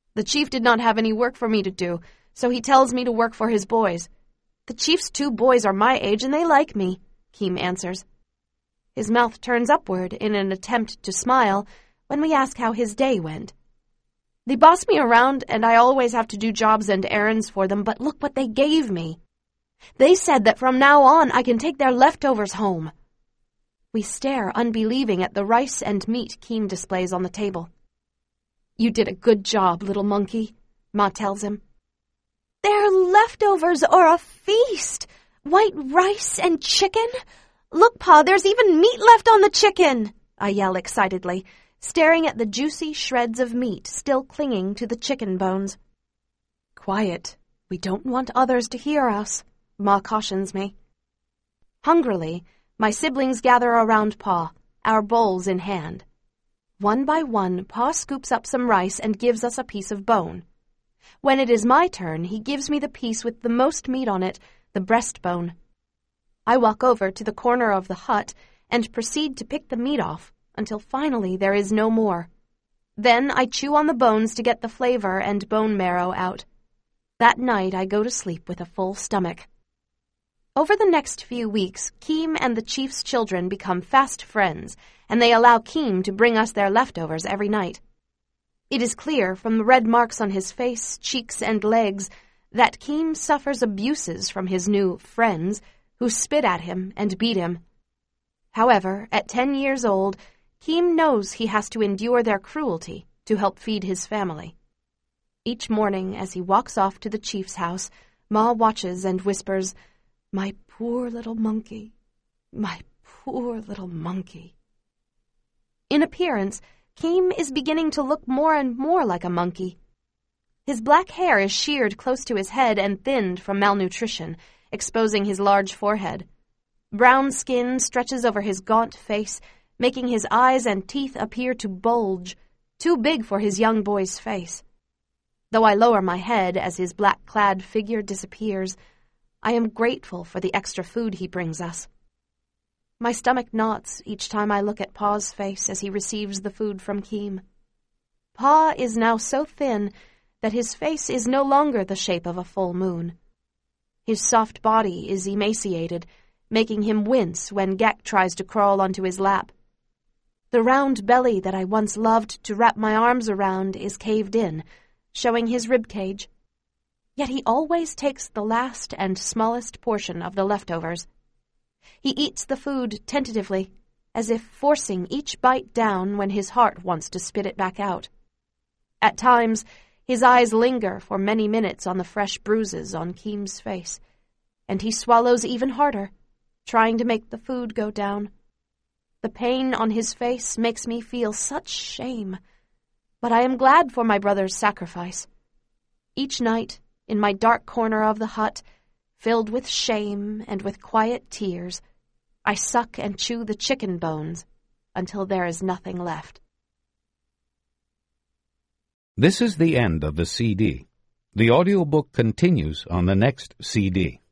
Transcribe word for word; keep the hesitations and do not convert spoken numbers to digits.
The chief did not have any work for me to do, so he tells me to work for his boys. The chief's two boys are my age and they like me, Keem answers. His mouth turns upward in an attempt to smile when we ask how his day went. They boss me around and I always have to do jobs and errands for them, but look what they gave me. They said that from now on I can take their leftovers home. We stare unbelieving at the rice and meat Keem displays on the table. You did a good job, little monkey, Ma tells him. They're leftovers or a feast. White rice and chicken? Look, Pa, there's even meat left on the chicken, I yell excitedly, staring at the juicy shreds of meat still clinging to the chicken bones. Quiet. We don't want others to hear us, Ma cautions me. Hungrily, my siblings gather around Pa, our bowls in hand. One by one, Pa scoops up some rice and gives us a piece of bone. When it is my turn, he gives me the piece with the most meat on it, the breastbone. I walk over to the corner of the hut and proceed to pick the meat off until finally there is no more. Then I chew on the bones to get the flavor and bone marrow out. That night I go to sleep with a full stomach. Over the next few weeks, Keem and the chief's children become fast friends, and they allow Keem to bring us their leftovers every night. It is clear from the red marks on his face, cheeks, and legs that Keem suffers abuses from his new friends who spit at him and beat him. However, at ten years old, Keem knows he has to endure their cruelty to help feed his family. Each morning as he walks off to the chief's house, Ma watches and whispers, "My poor little monkey, my poor little monkey." In appearance, Keem is beginning to look more and more like a monkey. His black hair is sheared close to his head and thinned from malnutrition, exposing his large forehead. Brown skin stretches over his gaunt face, making his eyes and teeth appear to bulge, too big for his young boy's face. Though I lower my head as his black-clad figure disappears, I am grateful for the extra food he brings us. My stomach knots each time I look at Pa's face as he receives the food from Keem. Pa is now so thin that his face is no longer the shape of a full moon. His soft body is emaciated, making him wince when Gek tries to crawl onto his lap. The round belly that I once loved to wrap my arms around is caved in, showing his rib cage. Yet he always takes the last and smallest portion of the leftovers. He eats the food tentatively, as if forcing each bite down when his heart wants to spit it back out. At times, his eyes linger for many minutes on the fresh bruises on Keem's face, and he swallows even harder, trying to make the food go down. The pain on his face makes me feel such shame, but I am glad for my brother's sacrifice. Each night, in my dark corner of the hut, filled with shame and with quiet tears, I suck and chew the chicken bones until there is nothing left. This is the end of the C D. The audiobook continues on the next C D.